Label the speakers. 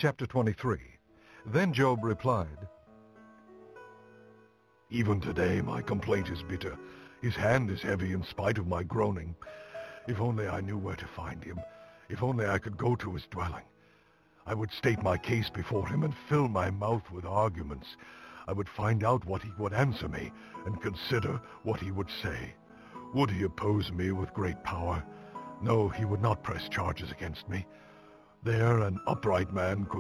Speaker 1: Chapter 23. Then Job replied,
Speaker 2: Even today my complaint is bitter. His hand is heavy in spite of my groaning. If only I knew where to find him. If only I could go to his dwelling. I would state my case before him and fill my mouth with arguments. I would find out what he would answer me and consider what he would say. Would he oppose me with great power? No, he would not press charges against me. There an upright man could